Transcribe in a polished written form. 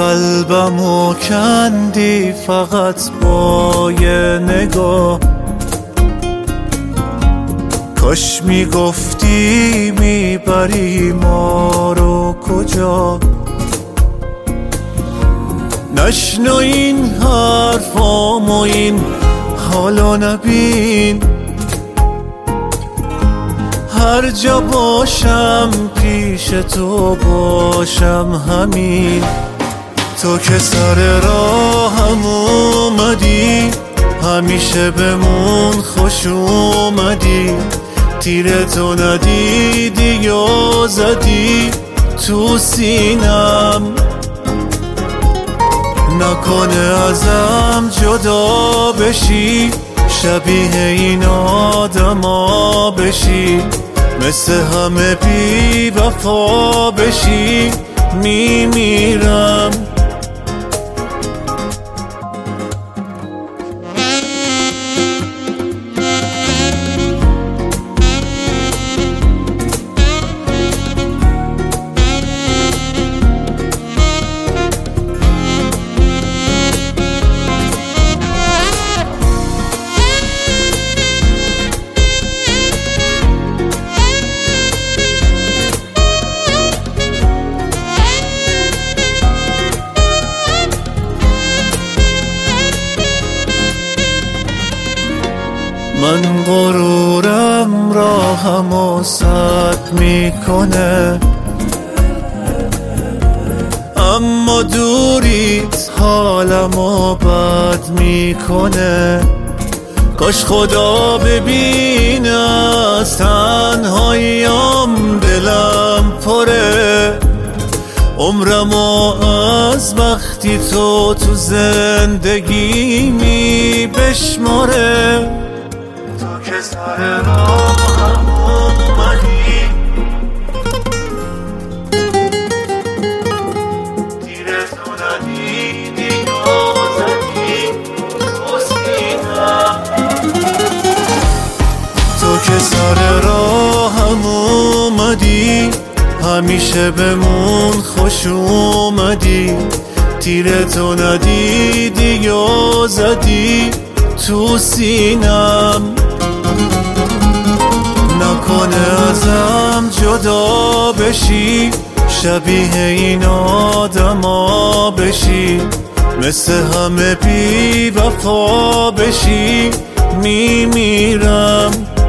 قلبمو کندی فقط با یه نگاه. کاش میگفتی میبری ما رو کجا. نشنو این حرفام و این حالا نبین. هر جا باشم پیش تو باشم همین. تو که سر راهم اومدی همیشه بمون خوش اومدی. تیر تو ندیدی یا زدی تو سینم. نکنه ازم جدا بشی شبیه این آدما بشی. مثل همه بی وفا بشی میمیرم. من غرورم راهمو سد میکنه، اما دوریت حالمو بد میکنه. کاش خدا ببینه از تنهاییام دلم پره. عمرمو از وقتی تو زندگی می بشماره. تو که سر راهم اومدی تیر تو ندیدی یا زدی تو سینم. تو که سر راهم اومدی همیشه بمون خوش اومدی. تیر تو ندیدی یا زدی تو سینم. نکنه ازم جدا بشی شبیه این آدما بشی. مثل همه بی وفا بشی میمیرم.